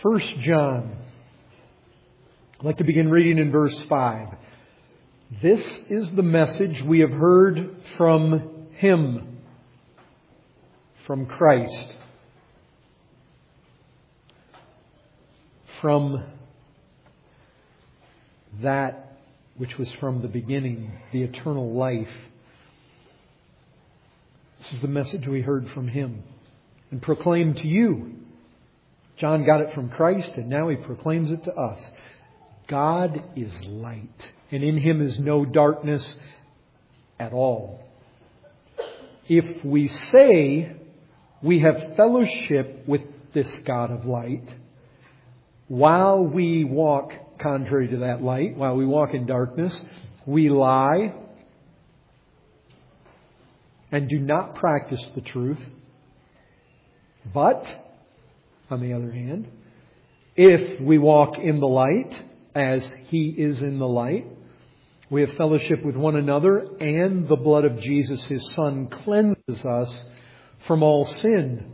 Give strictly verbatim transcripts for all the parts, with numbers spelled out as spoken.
First John. I'd like to begin reading in verse five. This is the message we have heard from Him, from Christ, from that which was from the beginning, the eternal life. This is the message we heard from Him and proclaimed to you. John got it from Christ, and now he proclaims it to us. God is light, and in Him is no darkness at all. If we say we have fellowship with this God of light, while we walk contrary to that light, while we walk in darkness, we lie and do not practice the truth. But, on the other hand, if we walk in the light, as He is in the light, we have fellowship with one another, and the blood of Jesus, His Son, cleanses us from all sin.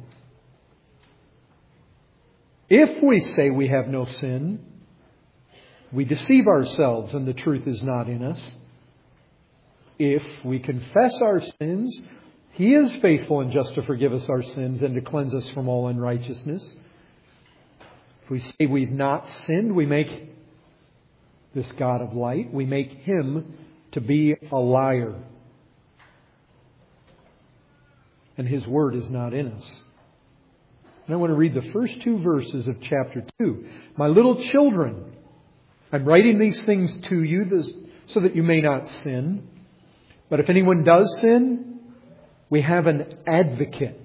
If we say we have no sin, we deceive ourselves, and the truth is not in us. If we confess our sins, He is faithful and just to forgive us our sins and to cleanse us from all unrighteousness. If we say we've not sinned, we make this God of light, we make Him to be a liar. And His word is not in us. And I want to read the first two verses of chapter two. My little children, I'm writing these things to you so that you may not sin. But if anyone does sin, we have an advocate.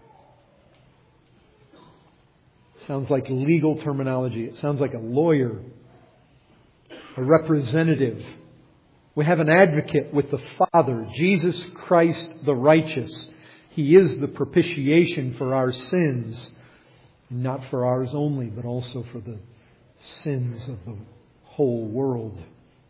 Sounds like legal terminology. It sounds like a lawyer, a representative. We have an advocate with the Father, Jesus Christ the righteous. He is the propitiation for our sins, not for ours only, but also for the sins of the whole world.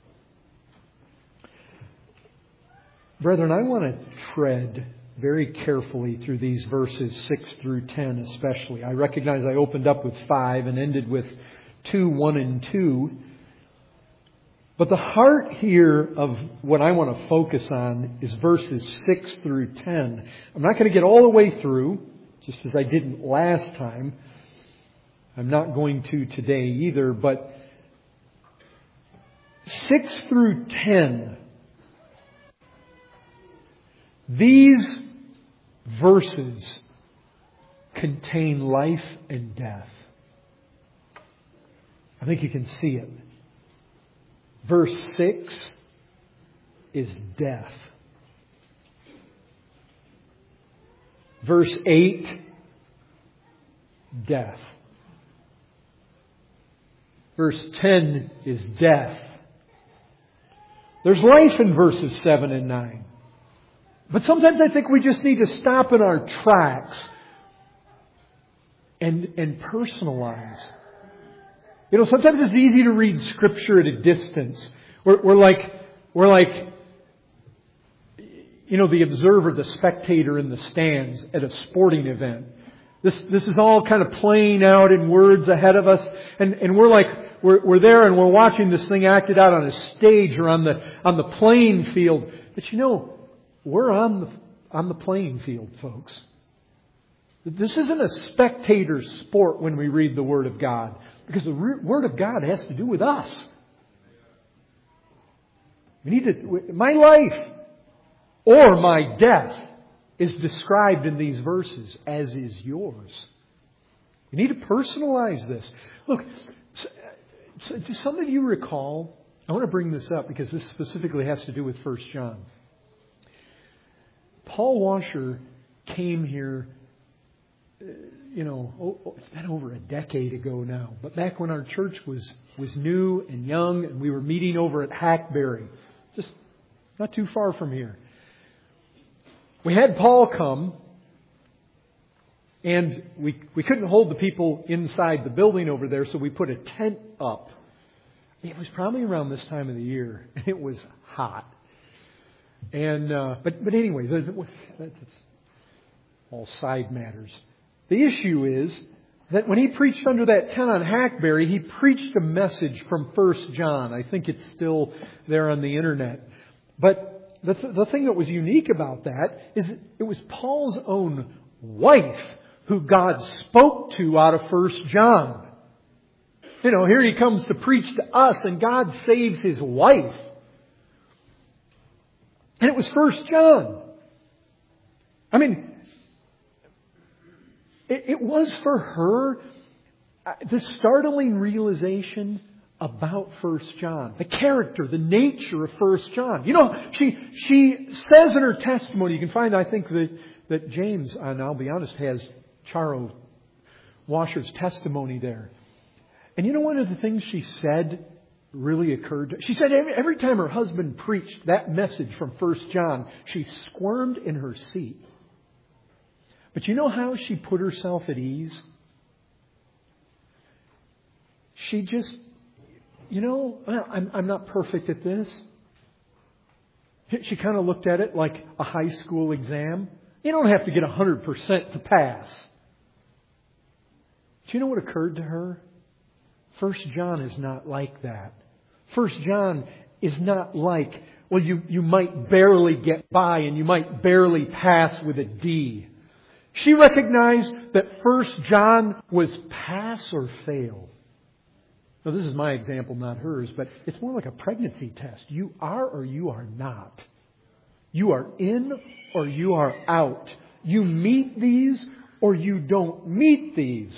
Brethren, I want to tread very carefully through these verses six through ten especially. I recognize I opened up with five and ended with two, one, and two. But the heart here of what I want to focus on is verses six through ten. I'm not going to get all the way through, just as I didn't last time. I'm not going to today either, but six through ten, these verses contain life and death. I think you can see it. Verse six is death. Verse eight, death. Verse ten is death. There's life in verses seven and nine. But sometimes I think we just need to stop in our tracks and, and personalize. You know, sometimes it's easy to read Scripture at a distance. We're, we're like, we're like, you know, the observer, the spectator in the stands at a sporting event. This, this is all kind of playing out in words ahead of us, and, and we're like, we're, we're there and we're watching this thing acted out on a stage or on the, on the playing field. But you know, we're on the, on the playing field, folks. This isn't a spectator sport when we read the Word of God. Because the Word of God has to do with us. We need to, my life or my death is described in these verses, as is yours. We need to personalize this. Look, so, so do some of you recall, I want to bring this up because this specifically has to do with First John. Paul Washer came here, you know, oh, it's been over a decade ago now. But back when our church was, was new and young and we were meeting over at Hackberry, just not too far from here. We had Paul come, and we we couldn't hold the people inside the building over there, so we put a tent up. It was probably around this time of the year, and it was hot. And uh, but but anyway, that's all side matters. The issue is that when he preached under that tent on Hackberry, he preached a message from First John. I think it's still there on the internet. But the, th- the thing that was unique about that is it was Paul's own wife who God spoke to out of First John. You know, here he comes to preach to us and God saves his wife. And it was First John. I mean, it, it was for her the startling realization about First John. The character, the nature of First John. You know, she she says in her testimony, you can find, I think, that, that James, and I'll be honest, has Charo Washer's testimony there. And you know, one of the things she said really occurred to her. She said every, every time her husband preached that message from First John, she squirmed in her seat. But you know how she put herself at ease? She just, you know, well, I'm, I'm not perfect at this. She kind of looked at it like a high school exam. You don't have to get one hundred percent to pass. Do you know what occurred to her? First John is not like that. First John is not like, well, you, you might barely get by and you might barely pass with a D. She recognized that First John was pass or fail. Now, this is my example, not hers, but it's more like a pregnancy test. You are or you are not. You are in or you are out. You meet these or you don't meet these.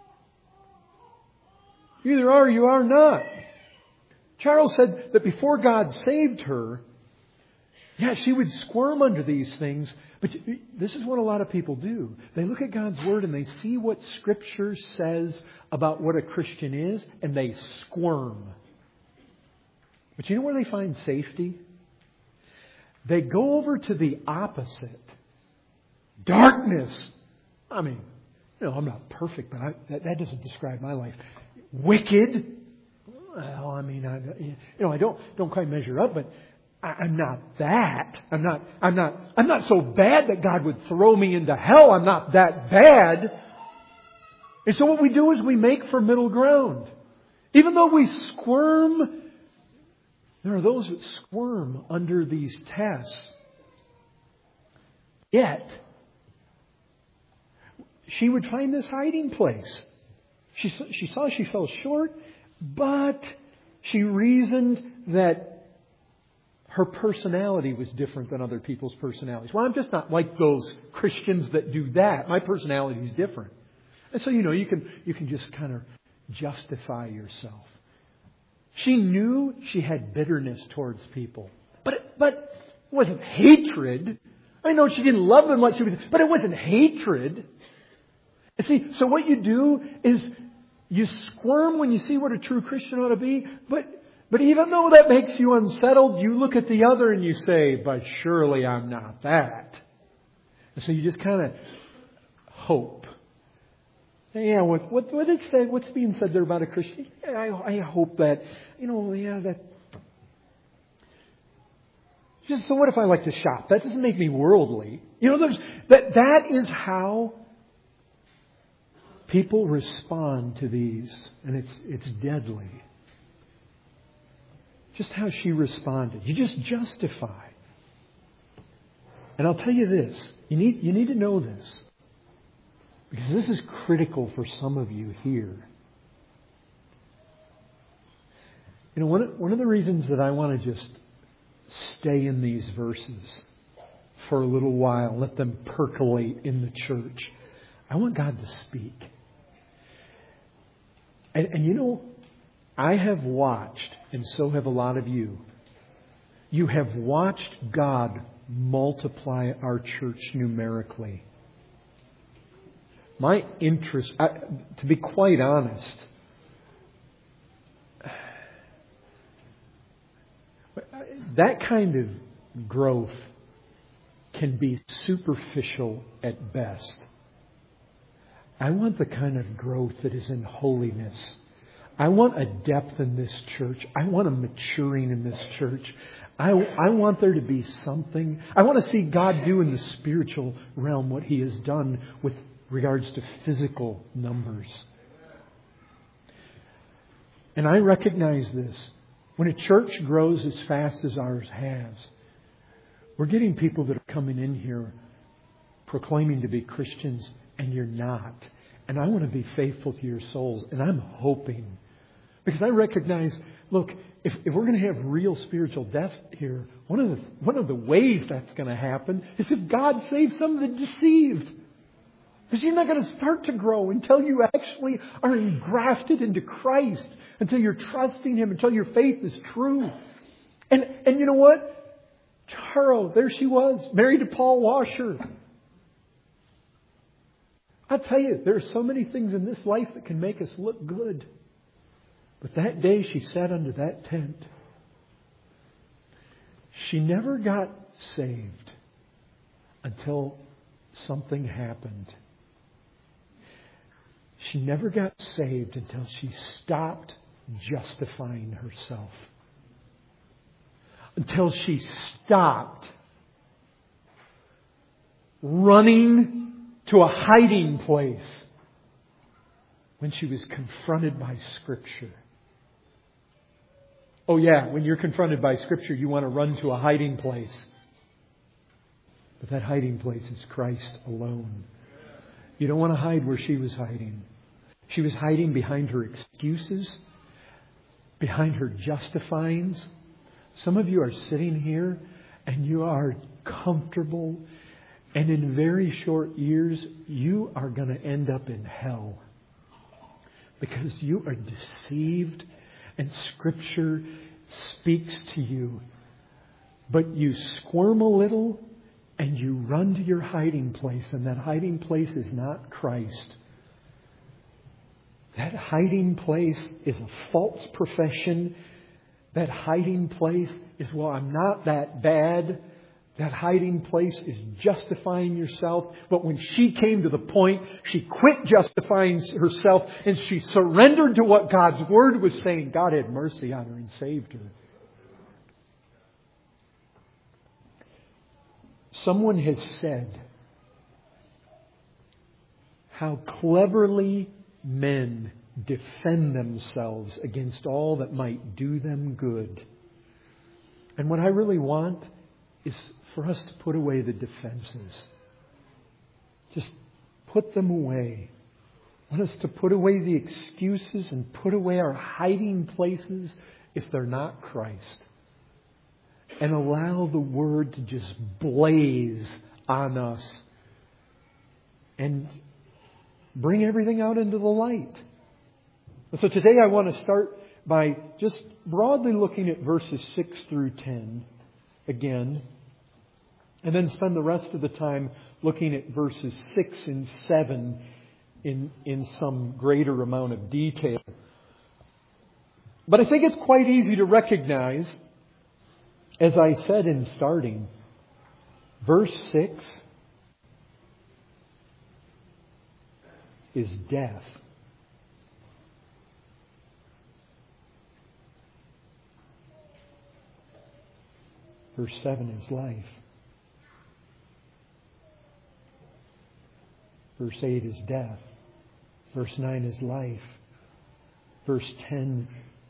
You either are or you are not. Charles said that before God saved her, yeah, she would squirm under these things. But this is what a lot of people do. They look at God's Word and they see what Scripture says about what a Christian is, and they squirm. But you know where they find safety? They go over to the opposite. Darkness. I mean, you know, I'm not perfect, but I, that, that doesn't describe my life. Wicked. Well, I mean, I, you know, I don't don't quite measure up, but I, I'm not that. I'm not. I'm not. I'm not so bad that God would throw me into hell. I'm not that bad. And so what we do is we make for middle ground. Even though we squirm, there are those that squirm under these tests. Yet, she would find this hiding place. She, she saw she fell short, but she reasoned that her personality was different than other people's personalities. Well, I'm just not like those Christians that do that. My personality is different. And so, you know, you can you can just kind of justify yourself. She knew she had bitterness towards people. But it, but it wasn't hatred. I know she didn't love them like she was, but it wasn't hatred. You see, so what you do is you squirm when you see what a true Christian ought to be, but but even though that makes you unsettled, you look at the other and you say, but surely I'm not that. And so you just kind of hope. Yeah, what what what it said, what's being said there about a Christian? I I hope that, you know, yeah, that. Just so what if I like to shop? That doesn't make me worldly. You know, there's that that is how people respond to these, and it's it's deadly. Just how she responded. You just justify. And I'll tell you this. You need you need to know this. Because this is critical for some of you here. You know, one of, one of the reasons that I want to just stay in these verses for a little while, let them percolate in the church. I want God to speak. And, and you know, I have watched, and so have a lot of you, you have watched God multiply our church numerically. My interest, I, to be quite honest, that kind of growth can be superficial at best. I want the kind of growth that is in holiness. I want a depth in this church. I want a maturing in this church. I, I want there to be something. I want to see God do in the spiritual realm what He has done with regards to physical numbers. And I recognize this. When a church grows as fast as ours has, we're getting people that are coming in here proclaiming to be Christians, and you're not. And I want to be faithful to your souls. And I'm hoping, because I recognize, look, if, if we're going to have real spiritual death here, one of the one of the ways that's going to happen is if God saves some of the deceived. Because you're not going to start to grow until you actually are engrafted into Christ, until you're trusting Him, until your faith is true. And and you know what? Charo, there she was, married to Paul Washer. I tell you, there are so many things in this life that can make us look good. But that day she sat under that tent. She never got saved until something happened. She never got saved until she stopped justifying herself. Until she stopped running to a hiding place when she was confronted by Scripture. Oh yeah, when you're confronted by Scripture, you want to run to a hiding place. But that hiding place is Christ alone. You don't want to hide where she was hiding. She was hiding behind her excuses, behind her justifyings. Some of you are sitting here and you are comfortable, and in very short years you are going to end up in hell because you are deceived and Scripture speaks to you. But you squirm a little and you run to your hiding place, and that hiding place is not Christ. That hiding place is a false profession. That hiding place is, well, I'm not that bad. That hiding place is justifying yourself. But when she came to the point, she quit justifying herself and she surrendered to what God's Word was saying. God had mercy on her and saved her. Someone has said how cleverly men defend themselves against all that might do them good. And what I really want is for us to put away the defenses. Just put them away. I want us to put away the excuses and put away our hiding places if they're not Christ. And allow the Word to just blaze on us and bring everything out into the light. So today I want to start by just broadly looking at verses six through ten again. And then spend the rest of the time looking at verses six and seven in, in some greater amount of detail. But I think it's quite easy to recognize, as I said in starting, verse six is death. Verse seven is life. Verse eight is death. Verse nine is life. Verse ten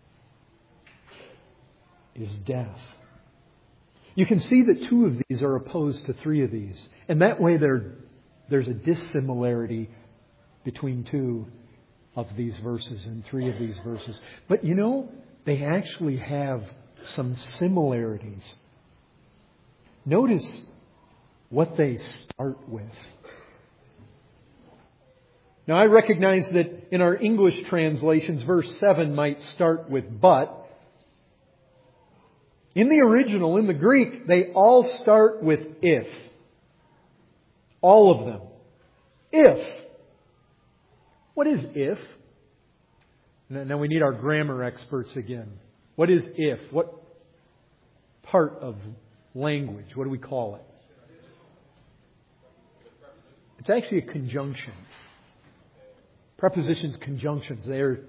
is death. You can see that two of these are opposed to three of these. And that way there, there's a dissimilarity between two of these verses and three of these verses. But you know, they actually have some similarities. Notice what they start with. Now I recognize that in our English translations, verse seven might start with but. In the original, in the Greek, they all start with if. All of them. If. What is if? Now we need our grammar experts again. What is if? What part of language? What do we call it? It's actually a conjunction. Prepositions, conjunctions, they're,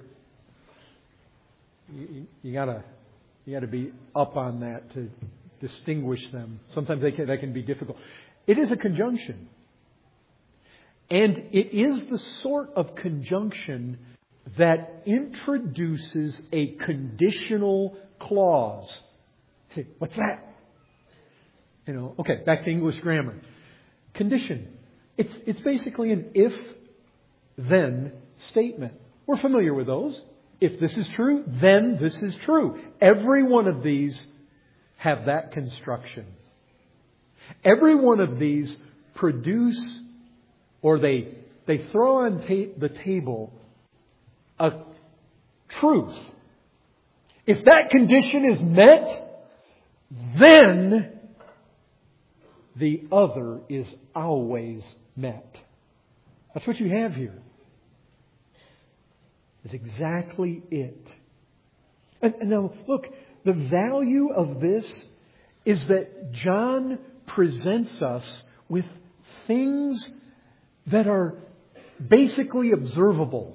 you, you gotta, you gotta be up on that to distinguish them. Sometimes they can, that can be difficult. It is a conjunction. And it is the sort of conjunction that introduces a conditional clause. Say, what's that? You know, okay, back to English grammar. Condition. It's, it's basically an if-then statement. We're familiar with those. If this is true, then this is true. Every one of these have that construction. Every one of these produce, or they, they throw on ta- the table a truth. If that condition is met, then the other is always met. That's what you have here. It's exactly it. And, and now, look, the value of this is that John presents us with things that are basically observable.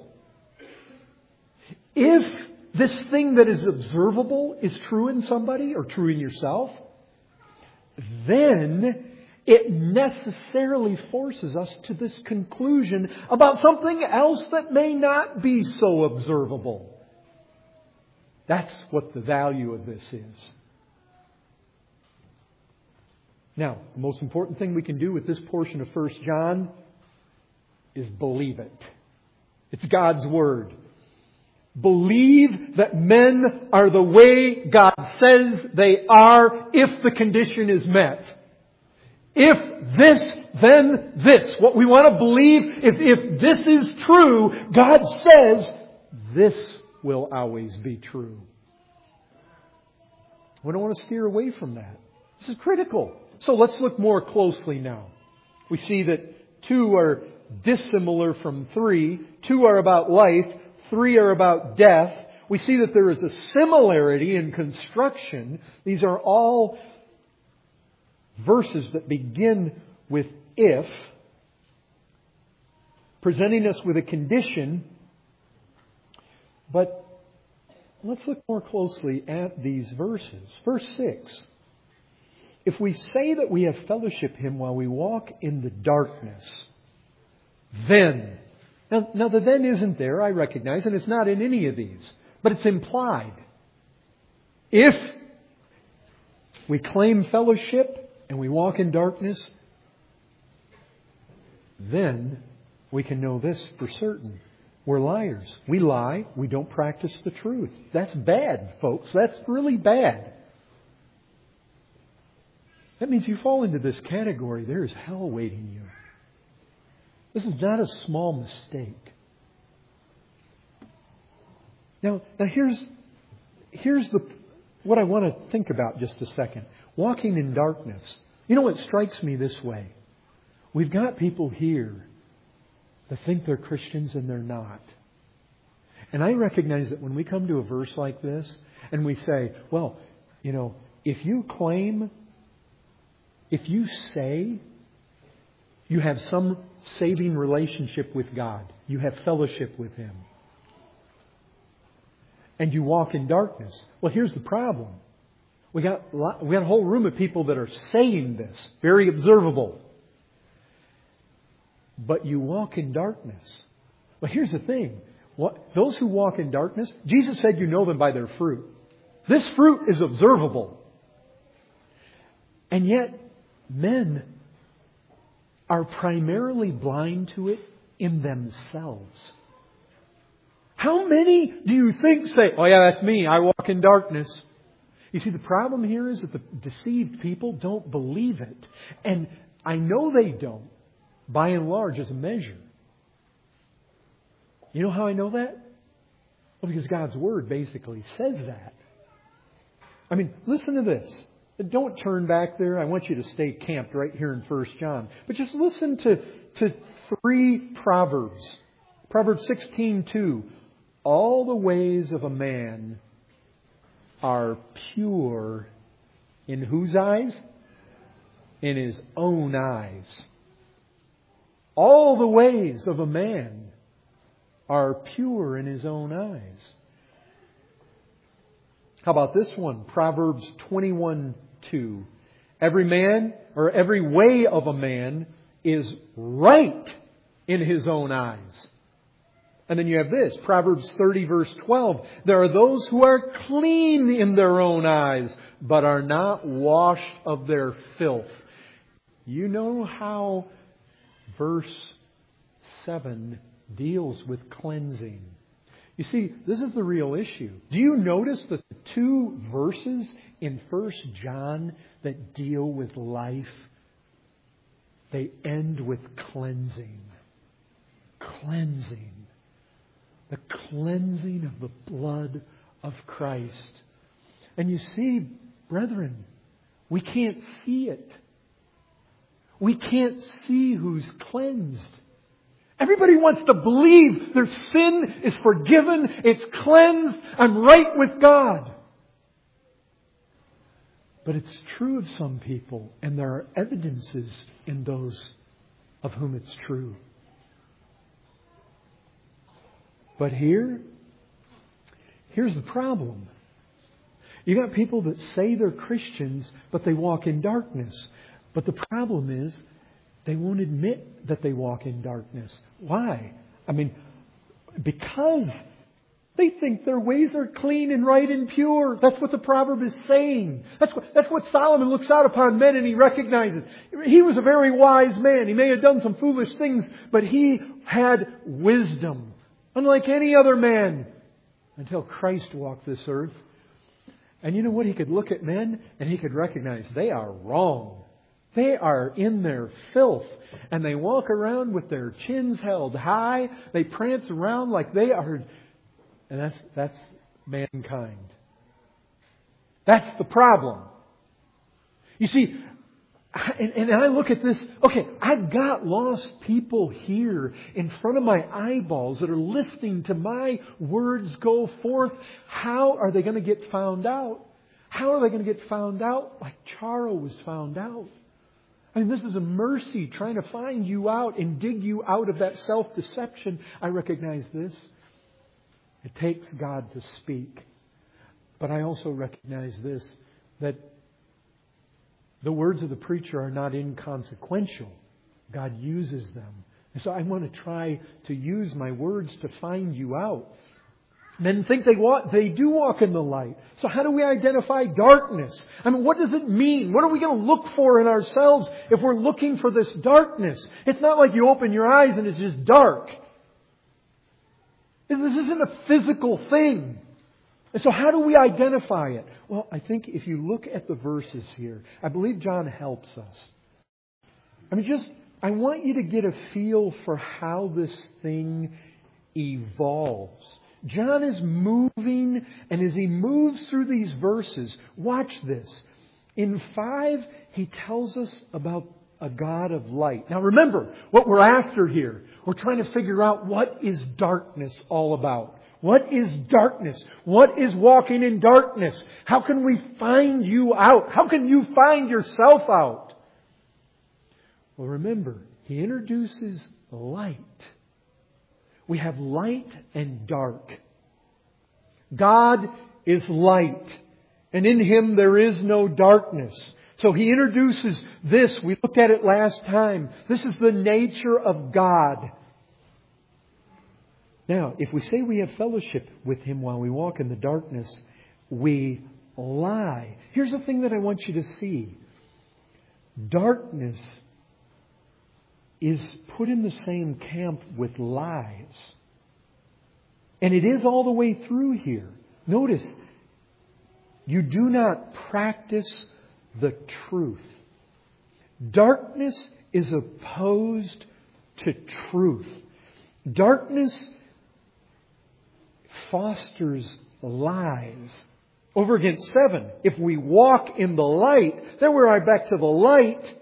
If this thing that is observable is true in somebody or true in yourself, then it necessarily forces us to this conclusion about something else that may not be so observable. That's what the value of this is. Now, the most important thing we can do with this portion of First John is believe it. It's God's Word. Believe that men are the way God says they are if the condition is met. If this, then this. What we want to believe, if, if this is true, God says this will always be true. We don't want to steer away from that. This is critical. So let's look more closely now. We see that two are dissimilar from three. Two are about life. Three are about death. We see that there is a similarity in construction. These are all verses that begin with if, presenting us with a condition. But let's look more closely at these verses. Verse six. If we say that we have fellowship Him while we walk in the darkness, then... Now, now the then isn't there, I recognize, and it's not in any of these. But it's implied. If we claim fellowship and we walk in darkness, then we can know this for certain. We're liars. We lie. We don't practice the truth. That's bad, folks. That's really bad. That means you fall into this category. There is hell waiting you. This is not a small mistake. Now, now here's, here's the, what I want to think about just a second. Walking in darkness. You know what strikes me this way? We've got people here that think they're Christians and they're not. And I recognize that when we come to a verse like this and we say, well, you know, if you claim, if you say you have some saving relationship with God, you have fellowship with Him, and you walk in darkness. Well, here's the problem. We got, we got a whole room of people that are saying this, very observable. But you walk in darkness. Well, here's the thing. What, those who walk in darkness, Jesus said you know them by their fruit. This fruit is observable. And yet, men are primarily blind to it in themselves. How many do you think say, oh yeah, that's me, I walk in darkness? You see, the problem here is that the deceived people don't believe it. And I know they don't, by and large, as a measure. You know how I know that? Well, because God's Word basically says that. I mean, listen to this. Don't turn back there. I want you to stay camped right here in First John. But just listen to, to three Proverbs. Proverbs sixteen two. All the ways of a man are pure in whose eyes? In his own eyes. All the ways of a man are pure in his own eyes. How about this one? Proverbs twenty-one two. Every man, or every way of a man is right in his own eyes. And then you have this, Proverbs thirty verse twelve. There are those who are clean in their own eyes, but are not washed of their filth. You know how verse seven deals with cleansing. You see, this is the real issue. Do you notice that the two verses in First John that deal with life, they end with cleansing. Cleansing. The cleansing of the blood of Christ. And you see, brethren, we can't see it. We can't see who's cleansed. Everybody wants to believe their sin is forgiven, it's cleansed, I'm right with God. But it's true of some people, and there are evidences in those of whom it's true. But here, here's the problem. You got people that say they're Christians, but they walk in darkness. But the problem is, they won't admit that they walk in darkness. Why? I mean, because they think their ways are clean and right and pure. That's what the proverb is saying. That's what, that's what Solomon looks out upon men and he recognizes. He was a very wise man. He may have done some foolish things, but he had wisdom. Unlike any other man, until Christ walked this earth. And you know what? He could look at men and he could recognize they are wrong. They are in their filth. And they walk around with their chins held high. They prance around like they are. And that's, that's mankind. That's the problem. You see, And, and I look at this, okay, I've got lost people here in front of my eyeballs that are listening to my words go forth. How are they going to get found out? How are they going to get found out like Charo was found out? I mean, this is a mercy trying to find you out and dig you out of that self-deception. I recognize this. It takes God to speak. But I also recognize this, that the words of the preacher are not inconsequential. God uses them. And so I want to try to use my words to find you out. Men think they walk, they do walk in the light. So how do we identify darkness? I mean, what does it mean? What are we going to look for in ourselves if we're looking for this darkness? It's not like you open your eyes and it's just dark. This isn't a physical thing. And so how do we identify it? Well, I think if you look at the verses here, I believe John helps us. I mean, just, I want you to get a feel for how this thing evolves. John is moving, and as he moves through these verses, watch this. In five, he tells us about a God of light. Now remember, what we're after here, we're trying to figure out what is darkness all about. What is darkness? What is walking in darkness? How can we find you out? How can you find yourself out? Well, remember, he introduces light. We have light and dark. God is light, and in Him there is no darkness. So He introduces this. We looked at it last time. This is the nature of God. Now, if we say we have fellowship with Him while we walk in the darkness, we lie. Here's the thing that I want you to see. Darkness is put in the same camp with lies. And it is all the way through here. Notice, you do not practice the truth. Darkness is opposed to truth. Darkness fosters lies. Over against seven, if we walk in the light, then we're right back to the light.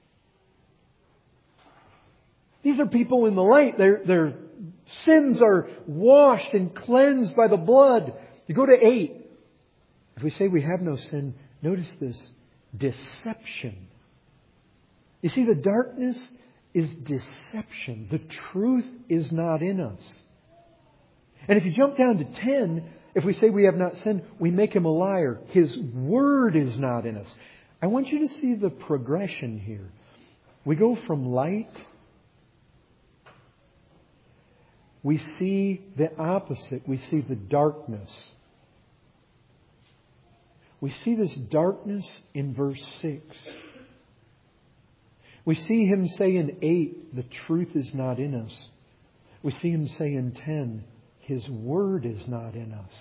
These are people in the light. Their, their sins are washed and cleansed by the blood. You go to eight. If we say we have no sin, notice this. Deception. You see, the darkness is deception. The truth is not in us. And if you jump down to ten, if we say we have not sinned, we make Him a liar. His word is not in us. I want you to see the progression here. We go from light we see the opposite. We see the darkness. We see this darkness in verse six. We see Him say in eight, the truth is not in us. We see Him say in ten, His Word is not in us.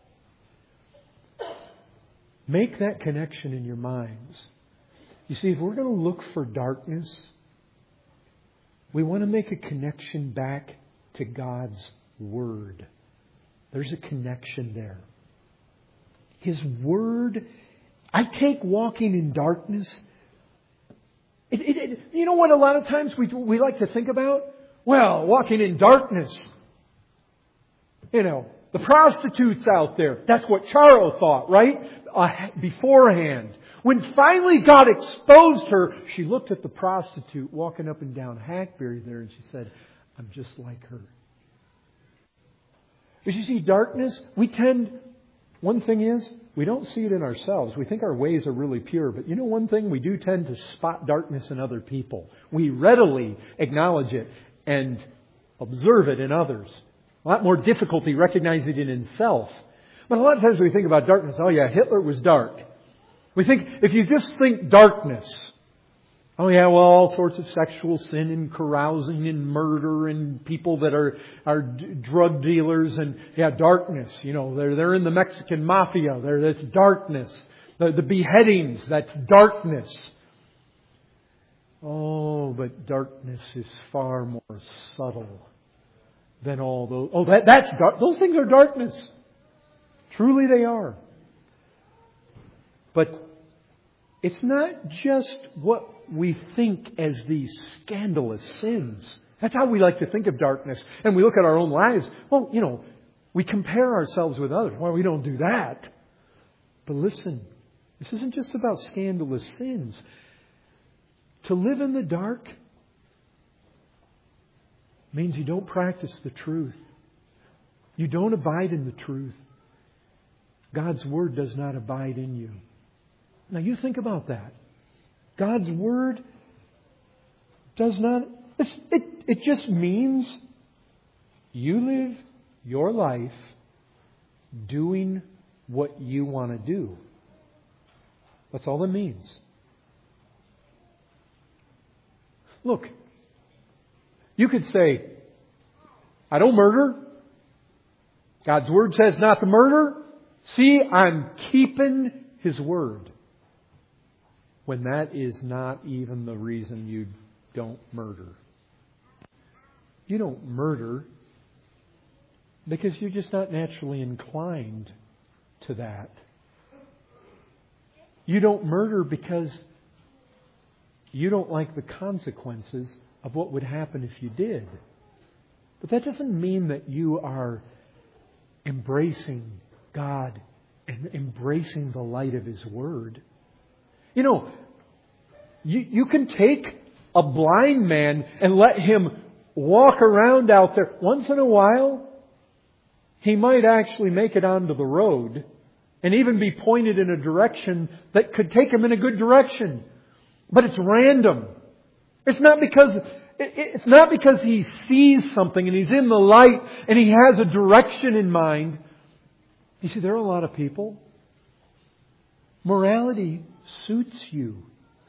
Make that connection in your minds. You see, if we're going to look for darkness, we want to make a connection back to God's Word. There's a connection there. His Word, I take walking in darkness. It, it, it, you know what a lot of times we, we like to think about? Well, walking in darkness. You know, the prostitutes out there. That's what Charo thought, right? Uh, beforehand. When finally God exposed her, she looked at the prostitute walking up and down Hackberry there and she said, I'm just like her. As you see, darkness, we tend, one thing is, we don't see it in ourselves. We think our ways are really pure. But you know one thing? We do tend to spot darkness in other people. We readily acknowledge it and observe it in others. A lot more difficulty recognizing it in self. But a lot of times we think about darkness, oh yeah, Hitler was dark. We think, if you just think darkness, oh yeah, well, all sorts of sexual sin and carousing and murder and people that are, are d- drug dealers and, yeah, darkness. You know, they're, they're in the Mexican mafia. There, that's darkness. The, the beheadings, that's darkness. Oh, but darkness is far more subtle than all those. Oh, that, that's dark. Those things are darkness. Truly they are. But it's not just what we think as these scandalous sins. That's how we like to think of darkness. And we look at our own lives. Well, you know, we compare ourselves with others. Well, we don't do that. But listen, this isn't just about scandalous sins. To live in the dark means you don't practice the truth. You don't abide in the truth. God's Word does not abide in you. Now you think about that. God's Word does not... It's, it, it just means you live your life doing what you want to do. That's all it means. Look, you could say, I don't murder. God's Word says not to murder. See, I'm keeping His Word. When that is not even the reason you don't murder. You don't murder because you're just not naturally inclined to that. You don't murder because you don't like the consequences of what would happen if you did. But that doesn't mean that you are embracing God and embracing the light of His Word. You know, you, you can take a blind man and let him walk around out there. Once in a while, he might actually make it onto the road and even be pointed in a direction that could take him in a good direction. But it's random. It's not because, it's not because he sees something and he's in the light and he has a direction in mind. You see, there are a lot of people. Morality suits you.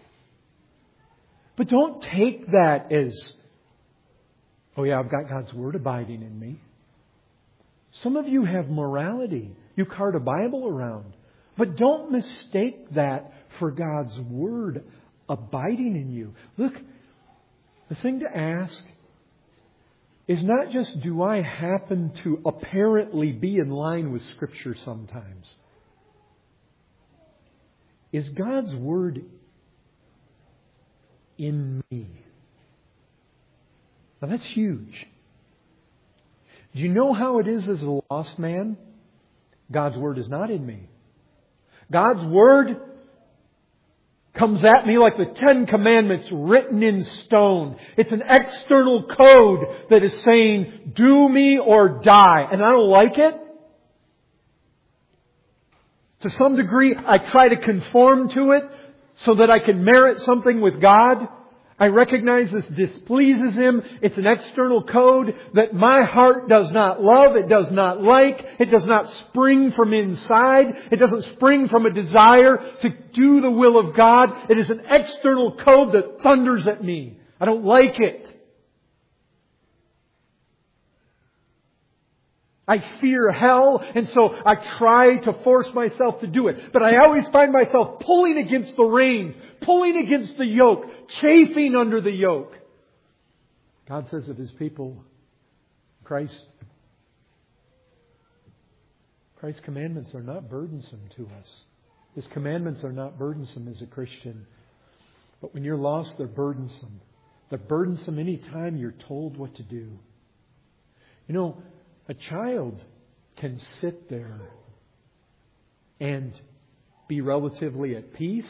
But don't take that as, oh yeah, I've got God's Word abiding in me. Some of you have morality. You cart a Bible around. But don't mistake that for God's Word abiding in you. Look, the thing to ask is not just, do I happen to apparently be in line with Scripture sometimes? Is God's Word in me? Now that's huge. Do you know how it is as a lost man? God's Word is not in me. God's Word comes at me like the Ten Commandments written in stone. It's an external code that is saying, do me or die. And I don't like it. To some degree, I try to conform to it so that I can merit something with God. I recognize this displeases Him. It's an external code that my heart does not love. It does not like. It does not spring from inside. It doesn't spring from a desire to do the will of God. It is an external code that thunders at me. I don't like it. I fear hell, and so I try to force myself to do it. But I always find myself pulling against the reins, pulling against the yoke, chafing under the yoke. God says of His people, Christ, Christ's commandments are not burdensome to us. His commandments are not burdensome as a Christian. But when you're lost, they're burdensome. They're burdensome any time you're told what to do. You know, a child can sit there and be relatively at peace.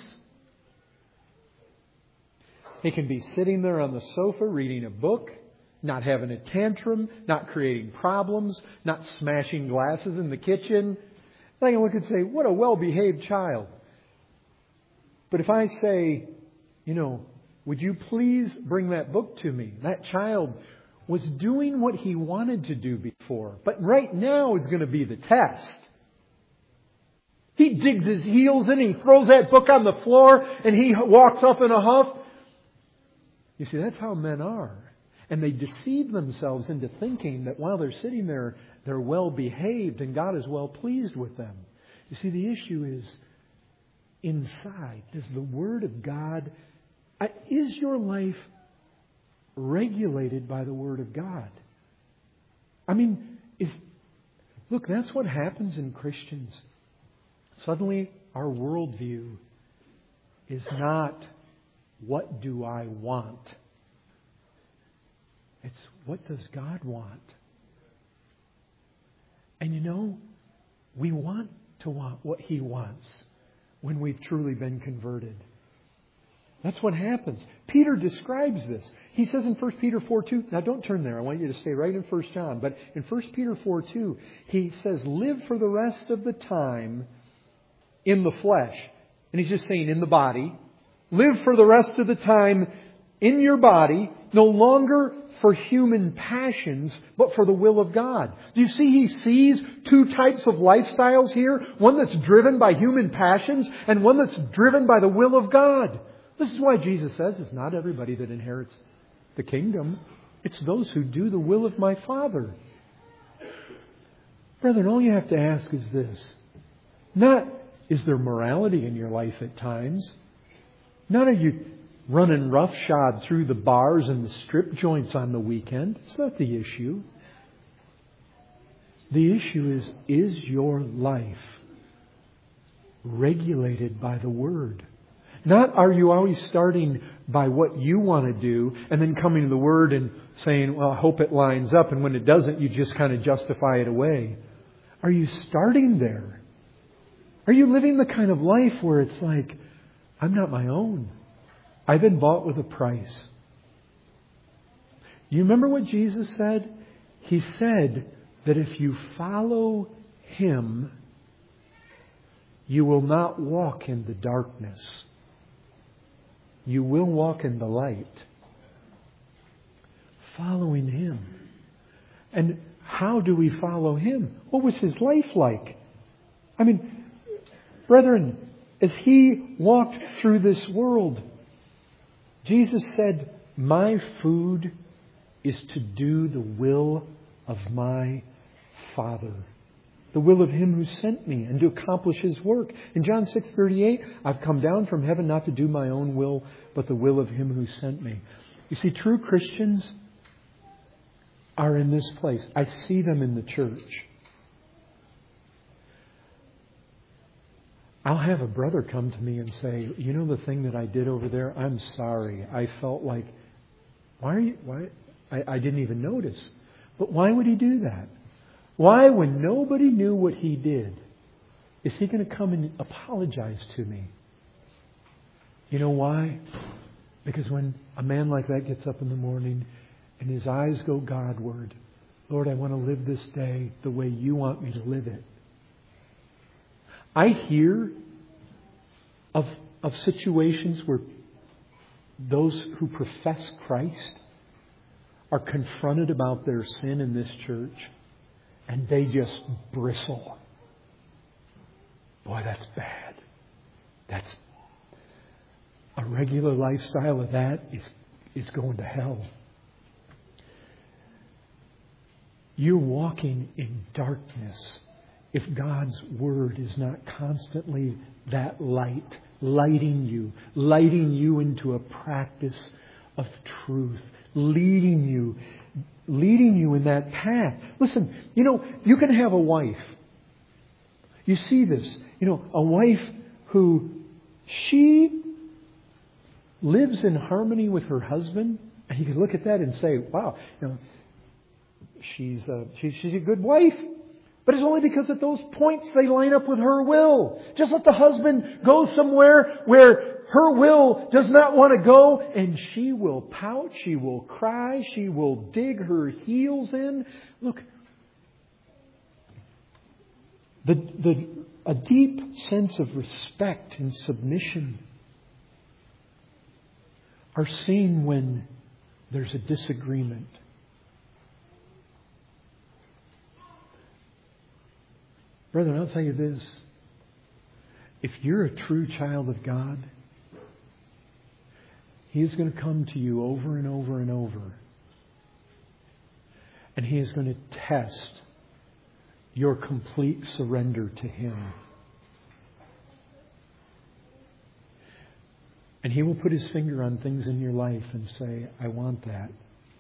They can be sitting there on the sofa reading a book, not having a tantrum, not creating problems, not smashing glasses in the kitchen. I can look and say, what a well-behaved child. But if I say, you know, would you please bring that book to me? That child was doing what he wanted to do before. But right now is going to be the test. He digs his heels in, he throws that book on the floor, and he walks off in a huff. You see, that's how men are. And they deceive themselves into thinking that while they're sitting there, they're well behaved and God is well pleased with them. You see, the issue is inside. Does the Word of God, is your life regulated by the Word of God? I mean, is look, that's what happens in Christians. Suddenly, our worldview is not, what do I want? It's, what does God want? And you know, we want to want what He wants when we've truly been converted. That's what happens. Peter describes this. He says in First Peter four two, now don't turn there, I want you to stay right in First John, but in First Peter four two, he says, live for the rest of the time in the flesh. And he's just saying in the body. Live for the rest of the time in your body, no longer for human passions, but for the will of God. Do you see he sees two types of lifestyles here? One that's driven by human passions and one that's driven by the will of God. This is why Jesus says it's not everybody that inherits the kingdom. It's those who do the will of my Father. Brethren, all you have to ask is this. Not, is there morality in your life at times? Not are you running roughshod through the bars and the strip joints on the weekend. It's not the issue. The issue is, is your life regulated by the Word? Not are you always starting by what you want to do and then coming to the Word and saying, well, I hope it lines up. And when it doesn't, you just kind of justify it away. Are you starting there? Are you living the kind of life where it's like, I'm not my own. I've been bought with a price. You remember what Jesus said? He said that if you follow Him, you will not walk in the darkness. You will walk in the light. Following Him. And how do we follow Him? What was His life like? I mean, brethren, as He walked through this world, Jesus said, my food is to do the will of my Father. The will of Him who sent me and to accomplish His work. In John six thirty-eight, I've come down from heaven not to do my own will, but the will of Him who sent me. You see, true Christians are in this place. I see them in the church. I'll have a brother come to me and say, you know the thing that I did over there? I'm sorry. I felt like, why are you, why? I, I didn't even notice. But why would he do that? Why, when nobody knew what he did, is he going to come and apologize to me? You know why? Because when a man like that gets up in the morning and his eyes go Godward, Lord, I want to live this day the way you want me to live it. I hear of, of situations where those who profess Christ are confronted about their sin in this church, and they just bristle. Boy, that's bad. That's a regular lifestyle of that is, is going to hell. You're walking in darkness if God's Word is not constantly that light, lighting you, lighting you into a practice of truth, leading you, leading you in that path. Listen, you know, you can have a wife. You see this, you know, a wife who she lives in harmony with her husband, and you can look at that and say, wow, you know, she's a, she's, she's a good wife. But it's only because at those points they line up with her will. Just let the husband go somewhere where her will does not want to go, and she will pout, she will cry, she will dig her heels in. Look, the, the, a deep sense of respect and submission are seen when there's a disagreement. Brethren, I'll tell you this. If you're a true child of God, He is going to come to you over and over and over. And He is going to test your complete surrender to Him. And He will put His finger on things in your life and say, I want that.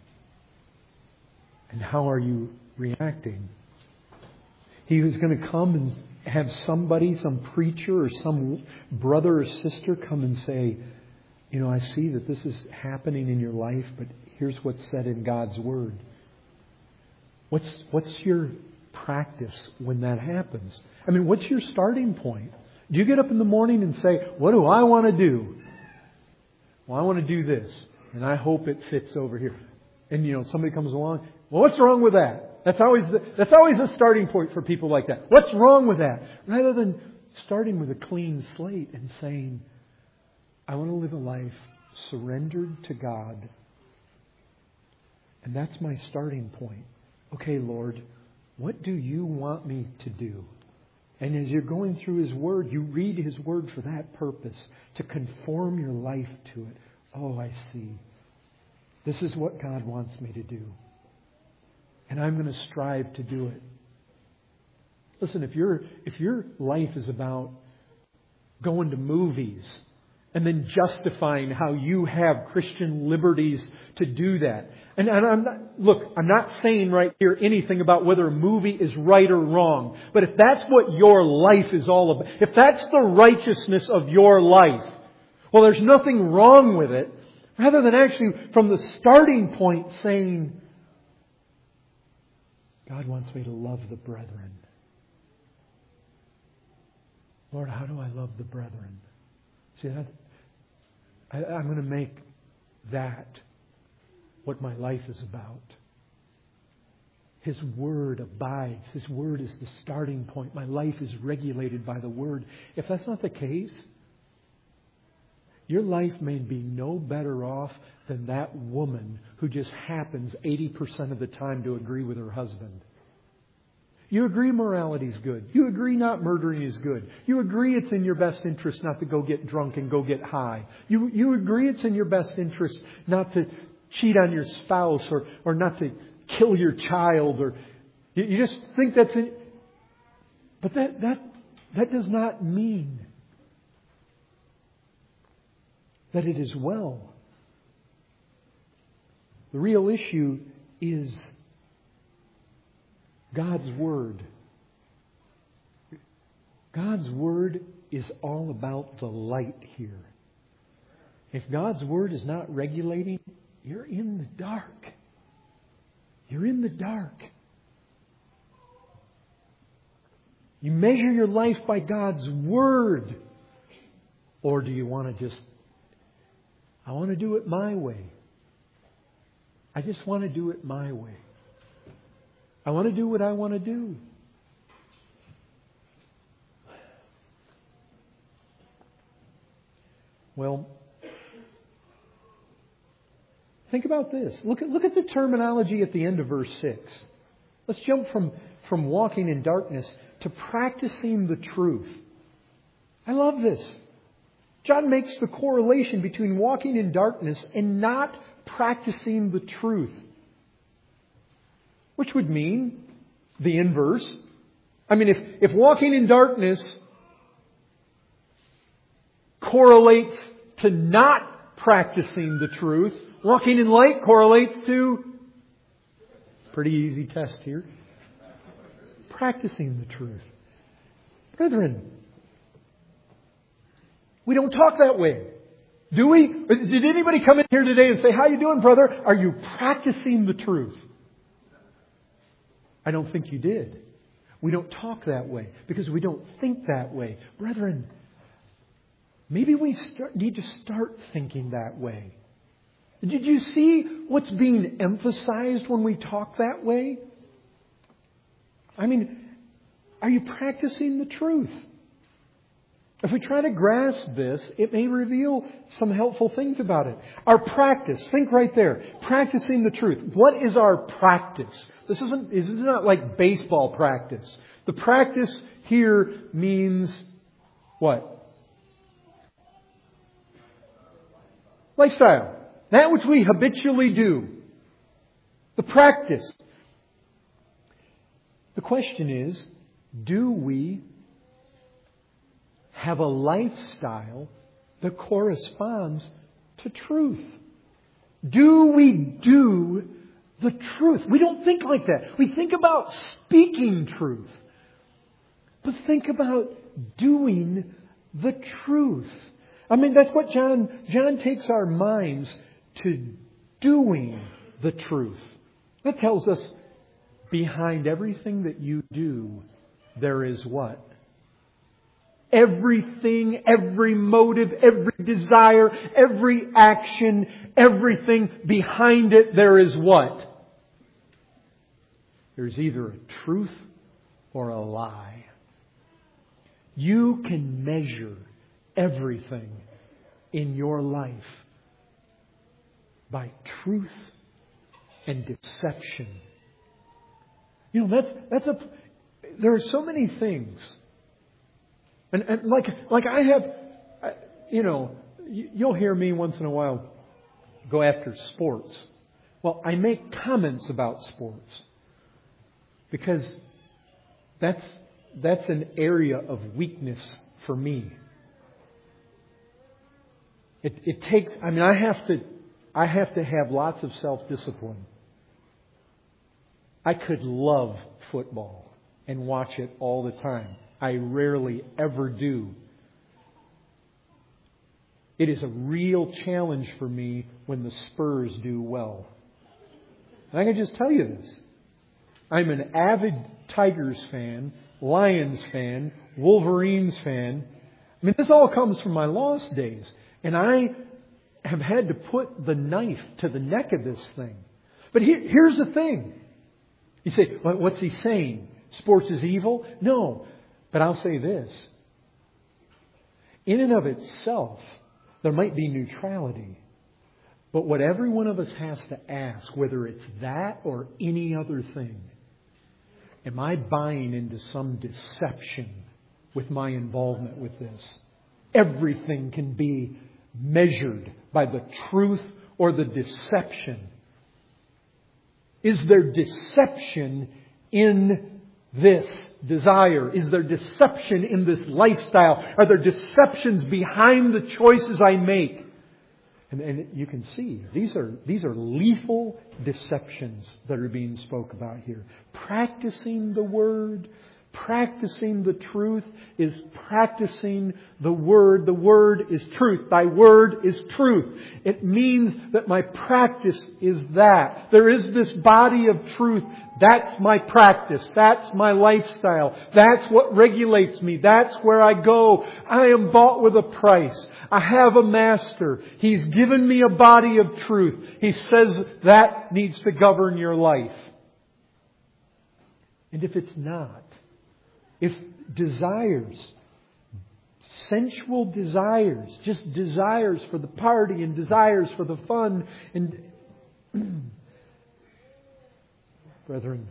And how are you reacting? He is going to come and have somebody, some preacher or some brother or sister come and say, you know, I see that this is happening in your life, but here's what's said in God's Word. What's, what's your practice when that happens? I mean, what's your starting point? Do you get up in the morning and say, what do I want to do? Well, I want to do this, and I hope it fits over here. And, you know, somebody comes along, well, what's wrong with that? That's always the, that's always a starting point for people like that. What's wrong with that? Rather than starting with a clean slate and saying, I want to live a life surrendered to God. And that's my starting point. Okay, Lord, what do you want me to do? And as you're going through His Word, you read His Word for that purpose, to conform your life to it. Oh, I see. This is what God wants me to do. And I'm going to strive to do it. Listen, if your if your life is about going to movies and then justifying how you have Christian liberties to do that. And, and I'm not, look, I'm not saying right here anything about whether a movie is right or wrong. But if that's what your life is all about, if that's the righteousness of your life, well, there's nothing wrong with it. Rather than actually from the starting point saying, God wants me to love the brethren. Lord, how do I love the brethren? See, that, I, I'm going to make that what my life is about. His Word abides. His Word is the starting point. My life is regulated by the Word. If that's not the case, your life may be no better off than that woman who just happens eighty percent of the time to agree with her husband. You agree morality is good. You agree not murdering is good. You agree it's in your best interest not to go get drunk and go get high. You, you agree it's in your best interest not to cheat on your spouse or, or not to kill your child. Or you, you just think that's it. But that, that, that does not mean that it is well. The real issue is God's Word. God's Word is all about the light here. If God's Word is not regulating, you're in the dark. You're in the dark. You measure your life by God's Word. Or do you want to just, I want to do it my way. I just want to do it my way. I want to do what I want to do. Well, Think about this. Look at, look at the terminology at the end of verse six. Let's jump from, from walking in darkness to practicing the truth. I love this. John makes the correlation between walking in darkness and not practicing the truth. Which would mean the inverse. I mean, if, if walking in darkness correlates to not practicing the truth, walking in light correlates to, pretty easy test here, practicing the truth. Brethren, we don't talk that way. Do we? Did anybody come in here today and say, "How you doing, brother? Are you practicing the truth?" I don't think you did. We don't talk that way because we don't think that way. Brethren, maybe we start, need to start thinking that way. Did you see what's being emphasized when we talk that way? I mean, are you practicing the truth? If we try to grasp this, it may reveal some helpful things about it. Our practice, think right there. Practicing the truth. What is our practice? This isn't, this is not like baseball practice. The practice here means what? Lifestyle. That which we habitually do. The practice. The question is, do we have a lifestyle that corresponds to truth? Do we do the truth? We don't think like that. We think about speaking truth. But think about doing the truth. I mean, that's what John, John takes our minds to doing the truth. That tells us behind everything that you do, there is what? Everything, every motive, every desire, every action, everything behind it, there is what? There's either a truth or a lie. You can measure everything in your life by truth and deception. You know, that's, that's a, there are so many things. And, and like, like I have, you know, you'll hear me once in a while go after sports. Well, I make comments about sports because that's, that's an area of weakness for me. It, it takes, I mean, I have to, I have to have lots of self-discipline. I could love football and watch it all the time. I rarely ever do. It is a real challenge for me when the Spurs do well. And I can just tell you this. I'm an avid Tigers fan, Lions fan, Wolverines fan. I mean, this all comes from my lost days. And I have had to put the knife to the neck of this thing. But here, here's the thing. You say, well, what's he saying? Sports is evil? No. But I'll say this. In and of itself, there might be neutrality. But what every one of us has to ask, whether it's that or any other thing, am I buying into some deception with my involvement with this? Everything can be measured by the truth or the deception. Is there deception in this desire? Is there deception in this lifestyle? Are there deceptions behind the choices I make? And, and you can see these are these are lethal deceptions that are being spoke about here. Practicing the Word, practicing the truth is practicing the Word. The Word is truth. Thy Word is truth. It means that my practice is that. There is this body of truth. That's my practice. That's my lifestyle. That's what regulates me. That's where I go. I am bought with a price. I have a master. He's given me a body of truth. He says that needs to govern your life. And if it's not, if desires, sensual desires, just desires for the party and desires for the fun, and Brethren,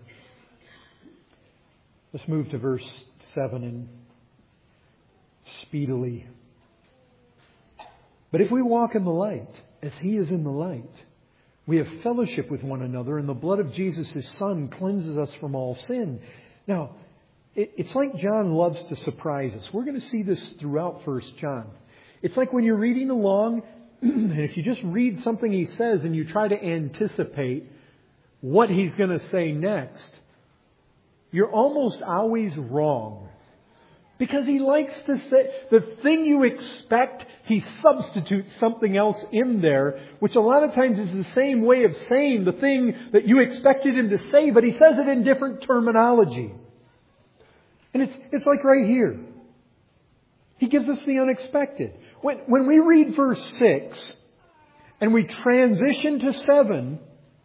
let's move to verse seven and speedily. But if we walk in the light, as He is in the light, we have fellowship with one another, and the blood of Jesus, His Son, cleanses us from all sin. Now, it's like John loves to surprise us. We're going to see this throughout First John. It's like when you're reading along, and if you just read something he says and you try to anticipate what he's going to say next, you're almost always wrong. Because he likes to say, the thing you expect, he substitutes something else in there, which a lot of times is the same way of saying the thing that you expected him to say, but he says it in different terminology. And it's, it's like right here. He gives us the unexpected. When, when we read verse six and we transition to seven,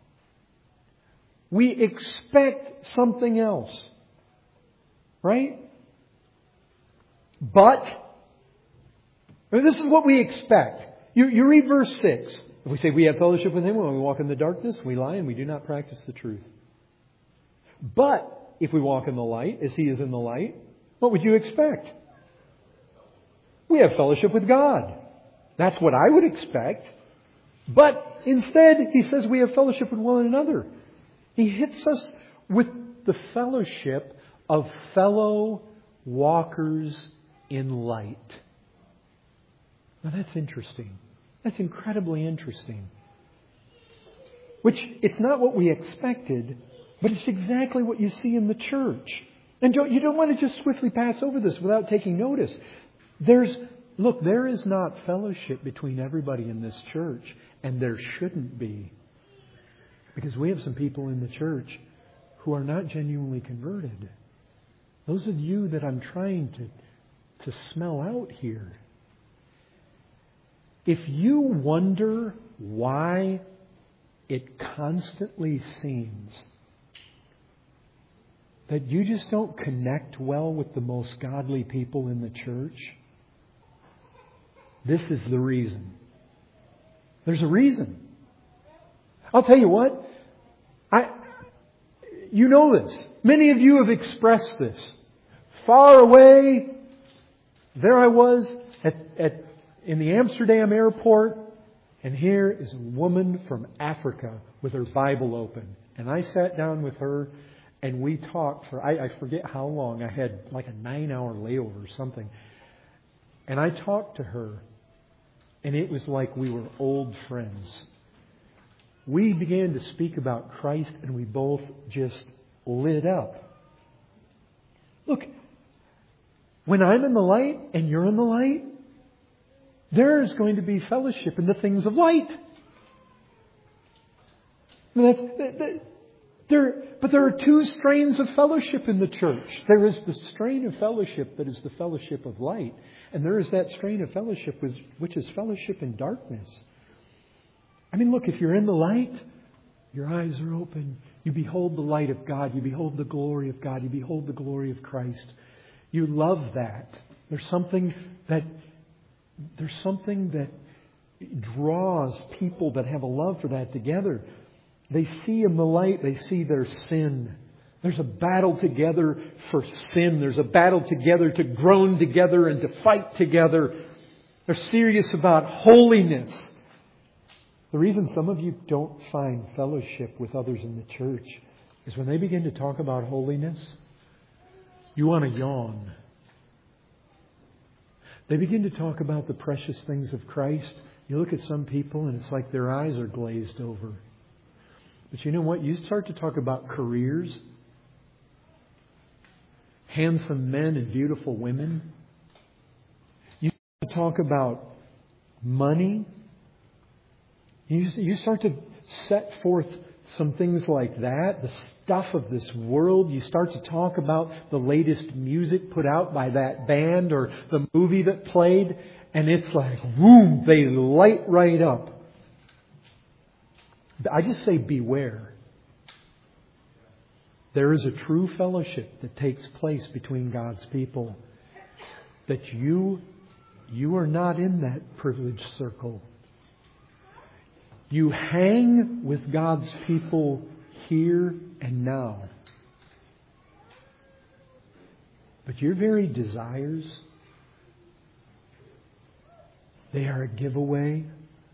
we expect something else. Right? But, I mean, this is what we expect. You, you read verse six. If we say we have fellowship with Him when we walk in the darkness, we lie and we do not practice the truth. But, if we walk in the light, as He is in the light, what would you expect? We have fellowship with God. That's what I would expect. But instead, He says we have fellowship with one another. He hits us with the fellowship of fellow walkers in light. Now that's interesting. That's incredibly interesting. Which, it's not what we expected, but it's exactly what you see in the church. And don't, you don't want to just swiftly pass over this without taking notice. There's, look, there is not fellowship between everybody in this church, and there shouldn't be. Because we have some people in the church who are not genuinely converted. Those are you that I'm trying to, to smell out here. If you wonder why it constantly seems that you just don't connect well with the most godly people in the church, this is the reason. There's a reason. I'll tell you what. I, you know this. Many of you have expressed this. Far away, there I was at, at in the Amsterdam airport, and here is a woman from Africa with her Bible open. And I sat down with her, and we talked for, I, I forget how long. I had like a nine-hour layover or something. And I talked to her, and it was like we were old friends. We began to speak about Christ, and we both just lit up. Look, when I'm in the light and you're in the light, there is going to be fellowship in the things of light. And that's, that, that, there, but there are two strains of fellowship in the church. There is the strain of fellowship that is the fellowship of light. And there is that strain of fellowship which is fellowship in darkness. I mean, look, if you're in the light, your eyes are open. You behold the light of God. You behold the glory of God. You behold the glory of Christ. You love that. There's something that there's something that draws people that have a love for that together. They see in the light, they see their sin. There's a battle together for sin. There's a battle together to groan together and to fight together. They're serious about holiness. The reason some of you don't find fellowship with others in the church is when they begin to talk about holiness, you want to yawn. They begin to talk about the precious things of Christ. You look at some people and it's like their eyes are glazed over. But you know what? You start to talk about careers, handsome men and beautiful women. You start to talk about money. You, you start to set forth some things like that, the stuff of this world. You start to talk about the latest music put out by that band or the movie that played, and it's like, boom, they light right up. I just say beware. There is a true fellowship that takes place between God's people. That you, you are not in that privileged circle. You hang with God's people here and now. But your very desires, they are a giveaway.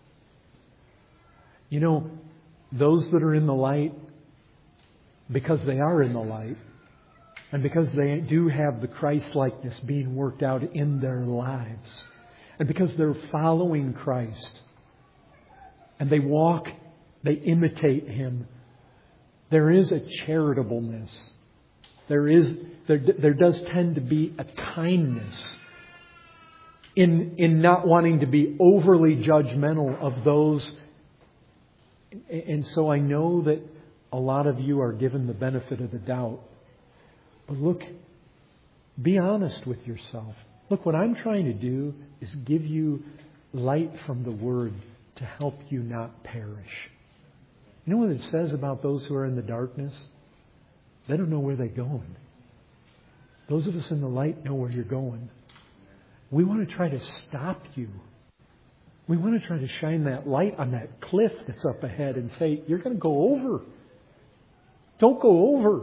You know, those that are in the light, because they are in the light, and because they do have the Christ-likeness being worked out in their lives, and because they're following Christ, and they walk, they imitate Him, there is a charitableness. There is, there, there does tend to be a kindness in, in not wanting to be overly judgmental of those. And so I know that a lot of you are given the benefit of the doubt. But look, be honest with yourself. Look, what I'm trying to do is give you light from the Word to help you not perish. You know what it says about those who are in the darkness? They don't know where they're going. Those of us in the light know where you're going. We want to try to stop you. We want to try to shine that light on that cliff that's up ahead and say, you're going to go over. Don't go over.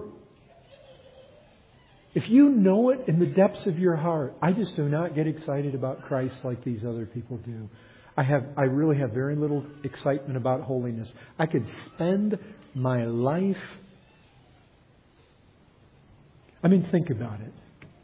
If you know it in the depths of your heart, I just do not get excited about Christ like these other people do. I have, I really have very little excitement about holiness. I could spend my life. I mean, think about it.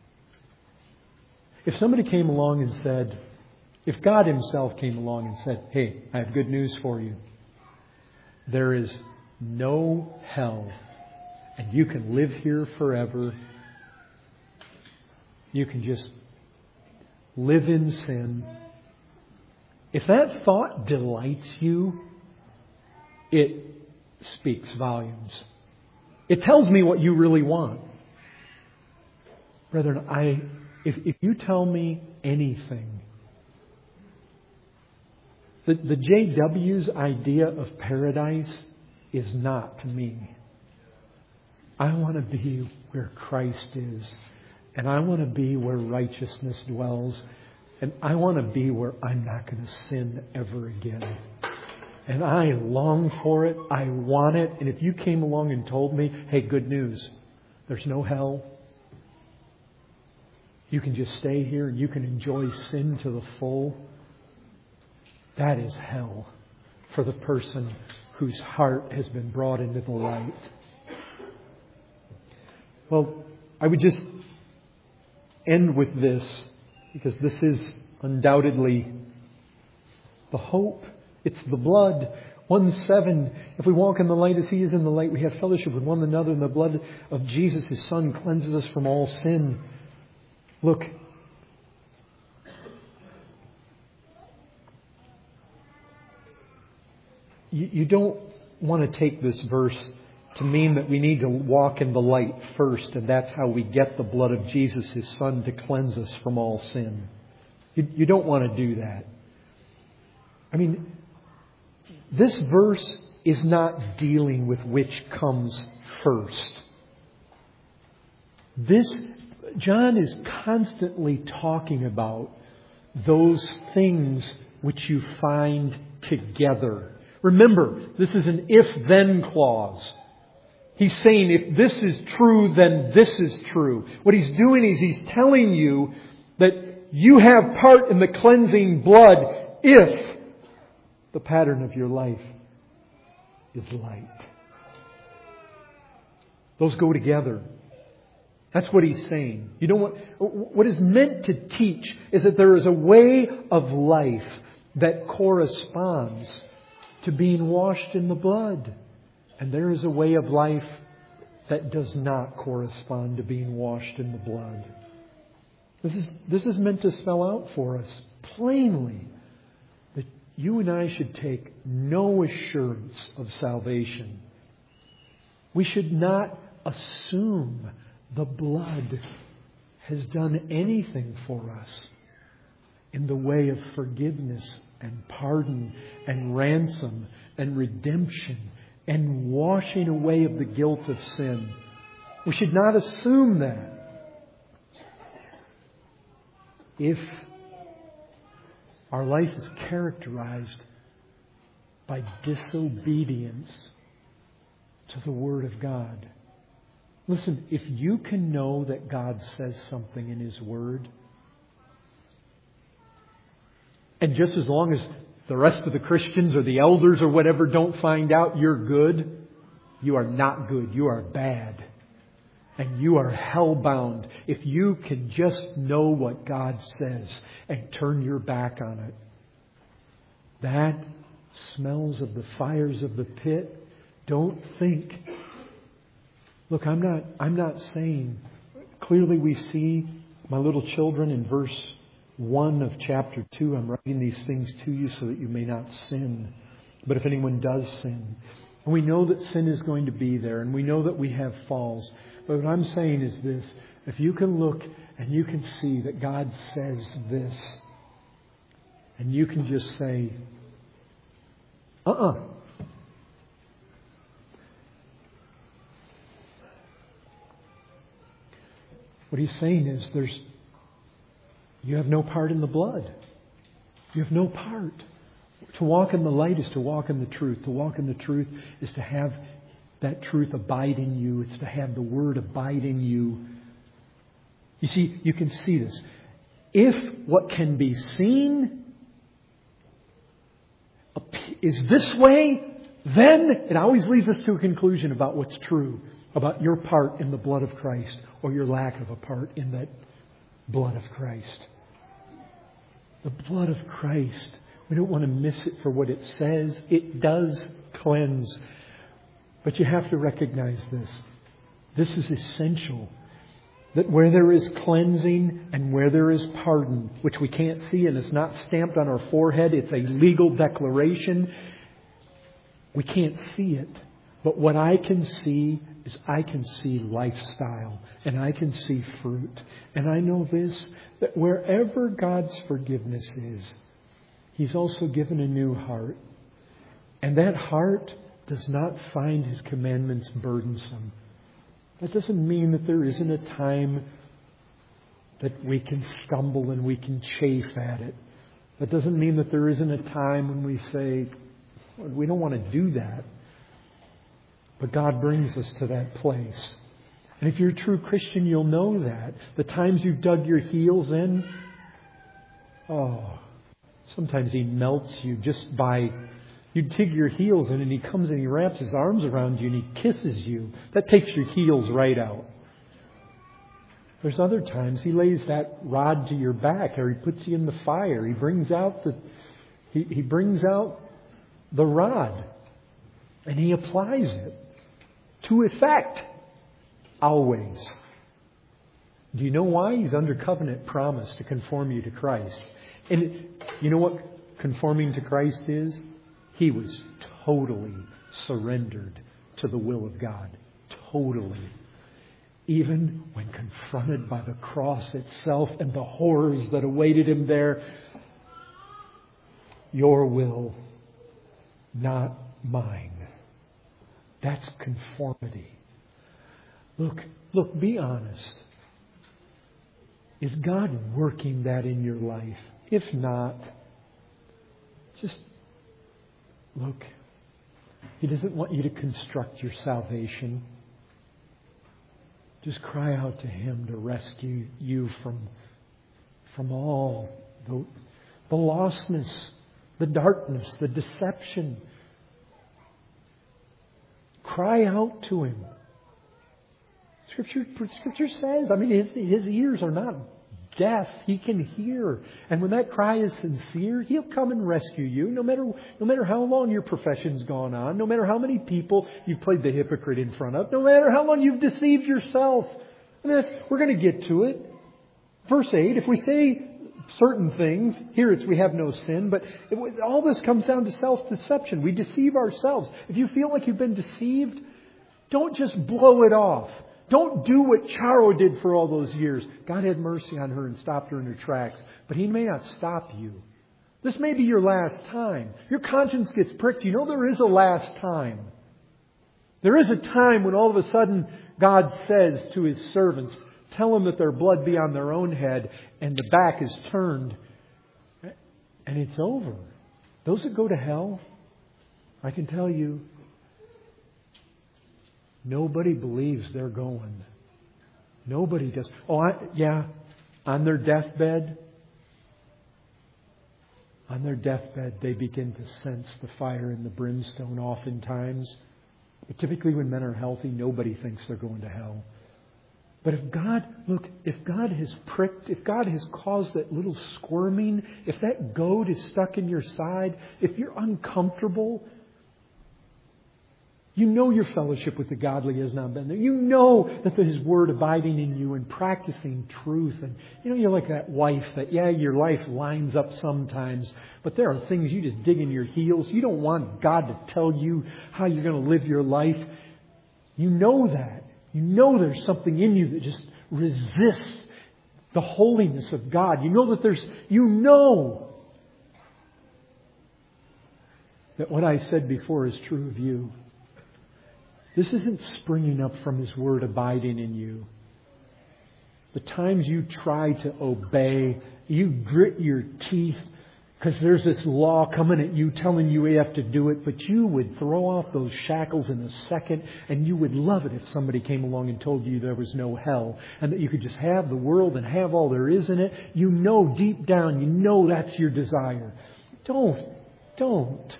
If somebody came along and said, if God Himself came along and said, hey, I have good news for you. There is no hell, and you can live here forever. You can just live in sin. If that thought delights you, it speaks volumes. It tells me what you really want. Brethren, I, if, if you tell me anything, the, the J W's idea of paradise is not to me. I want to be where Christ is. And I want to be where righteousness dwells. And I want to be where I'm not going to sin ever again. And I long for it. I want it. And if you came along and told me, hey, good news, there's no hell. You can just stay here and you can enjoy sin to the full. That is hell for the person whose heart has been brought into the light. Well, I would just end with this, because this is undoubtedly the hope. It's the blood. one seven, if we walk in the light as He is in the light, we have fellowship with one another, and the blood of Jesus, His Son, cleanses us from all sin. Look, you, you don't want to take this verse to mean that we need to walk in the light first, and that's how we get the blood of Jesus, His Son, to cleanse us from all sin. You, you don't want to do that. I mean, this verse is not dealing with which comes first. This, John is constantly talking about those things which you find together. Remember, this is an if-then clause. He's saying if this is true, then this is true. What he's doing is he's telling you that you have part in the cleansing blood if the pattern of your life is light. Those go together. That's what he's saying. You know what? What is meant to teach is that there is a way of life that corresponds to being washed in the blood. And there is a way of life that does not correspond to being washed in the blood. This is, this is meant to spell out for us plainly that you and I should take no assurance of salvation. We should not assume the blood has done anything for us in the way of forgiveness and pardon and ransom and redemption and washing away of the guilt of sin. We should not assume that. If our life is characterized by disobedience to the Word of God. Listen, if you can know that God says something in His Word, and just as long as the rest of the Christians or the elders or whatever don't find out you're good, you are not good. You are bad. And you are hell-bound if you can just know what God says and turn your back on it. That smells of the fires of the pit. Don't think. Look, I'm not, I'm not saying. Clearly we see, my little children, in verse one of chapter two, I'm writing these things to you so that you may not sin. But if anyone does sin, and we know that sin is going to be there, and we know that we have falls. But what I'm saying is this: if you can look and you can see that God says this, and you can just say, uh-uh. What he's saying is there's you have no part in the blood. You have no part. To walk in the light is to walk in the truth. To walk in the truth is to have that truth abide in you. It's to have the Word abide in you. You see, you can see this. If what can be seen is this way, then it always leads us to a conclusion about what's true, about your part in the blood of Christ or your lack of a part in that blood of Christ. The blood of Christ. We don't want to miss it for what it says. It does cleanse. But you have to recognize this. This is essential. That where there is cleansing and where there is pardon, which we can't see and it's not stamped on our forehead, it's a legal declaration. We can't see it. But what I can see is I can see lifestyle and I can see fruit. And I know this, that wherever God's forgiveness is, He's also given a new heart. And that heart does not find His commandments burdensome. That doesn't mean that there isn't a time that we can stumble and we can chafe at it. That doesn't mean that there isn't a time when we say, we don't want to do that. But God brings us to that place. And if you're a true Christian, you'll know that. The times you've dug your heels in, oh, sometimes He melts you just by, you dig your heels in and He comes and He wraps His arms around you and He kisses you. That takes your heels right out. There's other times He lays that rod to your back or He puts you in the fire. He brings out the, He, he brings out the rod and He applies it to effect. Always. Do you know why? He's under covenant promise to conform you to Christ. And you know what conforming to Christ is? He was totally surrendered to the will of God. Totally. Even when confronted by the cross itself and the horrors that awaited Him there. Your will, not mine. That's conformity. Look, look, be honest. Is God working that in your life? If not, just look. He doesn't want you to construct your salvation. Just cry out to Him to rescue you from, from all the, the lostness, the darkness, the deception. Cry out to Him. Scripture, Scripture says, I mean, his, his ears are not deaf. He can hear. And when that cry is sincere, He'll come and rescue you. No matter, no matter how long your profession's gone on, no matter how many people you've played the hypocrite in front of, no matter how long you've deceived yourself. And this, we're going to get to it. Verse eight, if we say certain things, here it's we have no sin, but it, all this comes down to self-deception. We deceive ourselves. If you feel like you've been deceived, don't just blow it off. Don't do what Charo did for all those years. God had mercy on her and stopped her in her tracks. But He may not stop you. This may be your last time. Your conscience gets pricked. You know there is a last time. There is a time when all of a sudden God says to His servants, tell them that their blood be on their own head, and the back is turned. And it's over. Those that go to hell, I can tell you, nobody believes they're going. Nobody does. Oh, I, yeah, on their deathbed, on their deathbed, they begin to sense the fire and the brimstone oftentimes. But typically when men are healthy, nobody thinks they're going to hell. But if God, look, if God has pricked, if God has caused that little squirming, if that goad is stuck in your side, if you're uncomfortable, you know your fellowship with the godly has not been there. You know that His Word abiding in you and practicing truth. And you know, you're like that wife that, yeah, your life lines up sometimes, but there are things you just dig in your heels. You don't want God to tell you how you're going to live your life. You know that. You know there's something in you that just resists the holiness of God. You know that there's, you know that what I said before is true of you. This isn't springing up from His Word abiding in you. The times you try to obey, you grit your teeth because there's this law coming at you telling you you have to do it, but you would throw off those shackles in a second, and you would love it if somebody came along and told you there was no hell and that you could just have the world and have all there is in it. You know deep down, you know that's your desire. Don't, don't.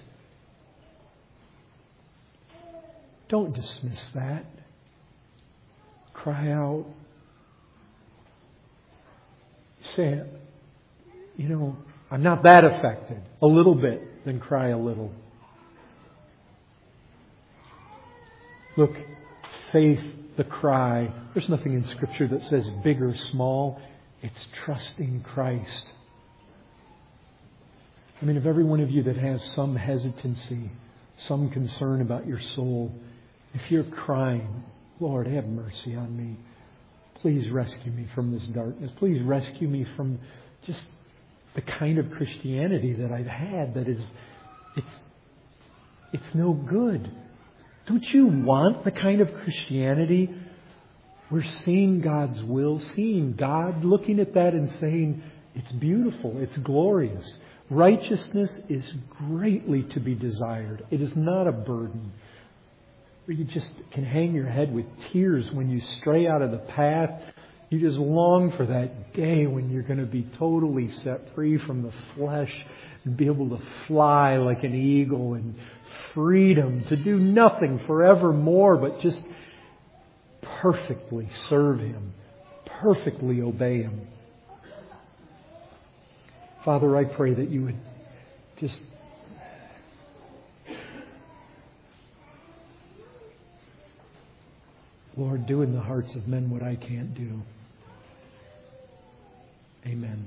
Don't dismiss that. Cry out. Say, you know, I'm not that affected. A little bit, then cry a little. Look, faith, the cry. There's nothing in Scripture that says big or small. It's trusting Christ. I mean, if every one of you that has some hesitancy, some concern about your soul, if you're crying, Lord, have mercy on me. Please rescue me from this darkness. Please rescue me from just the kind of Christianity that I've had that is, it's, it's no good. Don't you want the kind of Christianity where seeing God's will, seeing God, looking at that and saying, it's beautiful, it's glorious. Righteousness is greatly to be desired. It is not a burden. Where you just can hang your head with tears when you stray out of the path. You just long for that day when you're going to be totally set free from the flesh and be able to fly like an eagle and freedom to do nothing forevermore but just perfectly serve Him, perfectly obey Him. Father, I pray that you would just Lord, do in the hearts of men what I can't do. Amen.